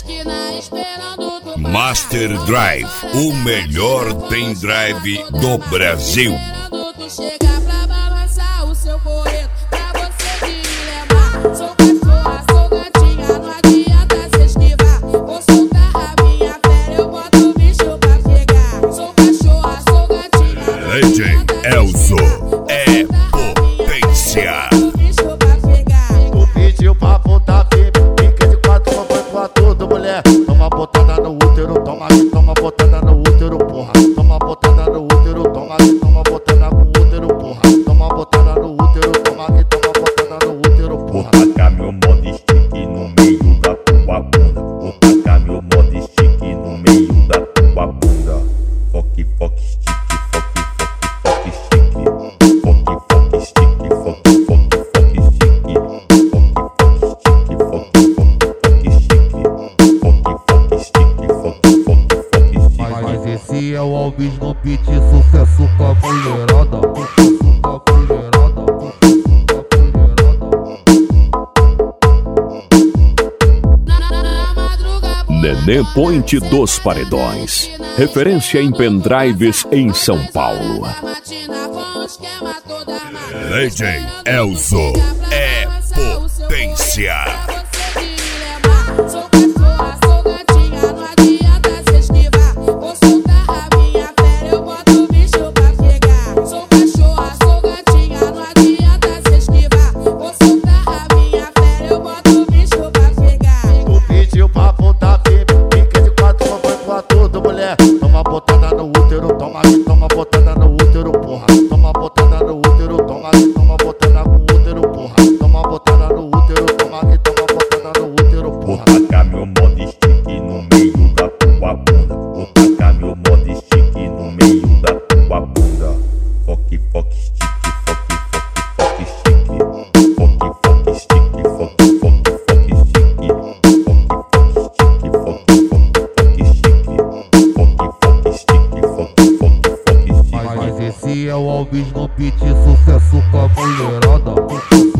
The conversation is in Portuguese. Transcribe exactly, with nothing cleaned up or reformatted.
Master Drive, o melhor pendrive do Brasil. Tu chega pra balançar o seu coreto, pra você te levar. Sou cachorra, sou gatinha, não adianta se esquivar. Vou soltar a minha fera, eu boto o bicho pra pegar. Sou cachorra, sou gatinha, D J Elzo é potência. Tu pediu pra botar firme, fica de quatro, foi pra tudo, mulher. Toma botada no útero, toma aqui, toma botada no útero, porra. Toma botada no útero, toma aqui, toma botada no útero, porra. Toma botada no útero, toma aqui, toma botada no útero, porra. Vou tacar meu modo stick no meio da tua bunda. Vou tacar meu modo stick no meio da tua bunda. Foque, foque, stick, foque, foque, foque, stick. Foque, foque, stick, foque, foque, stick. Foque, foque, stick, foque, foque, stick. Foque, foque, stick, foque, foque, stick. Mas esse é o Alves no beat, sucesso com a mulherada. Sucesso com a mulherada. Sucesso com a mulherada. Nenê Point dos Paredões, referência em pendrives em São Paulo. D J Elzo é potência. Sou cachorra, sou gatinha, não adianta se esquivar. Vou soltar a minha fera, eu boto o bicho pra pegar. Sou cachorra, sou gatinha, não adianta se esquivar. Vou soltar a minha fera, eu boto o bicho pra pegar. Tu pediu pra botar firme, fica de quatro, foi pra tudo, mulher. Toma botada no útero, toma aqui, toma botada no útero, porra. Toma botada no útero, toma aqui, toma botada no útero, porra. Toma botada no útero, toma aqui, toma botada no útero, Vou porra. tacar meu modo stick no meio da tua bunda. Vou tacar meu modo stick no meio da tua bunda. Foque, foque, stick, foque, foque, stick. Foque, foque, stick, foque, foque, stick. Foque, foque, stick, foque, foque, stick. Foque, foque, stick, foque, foque, stick. Mas esse é o Alves no beat, sucesso com a mulherada.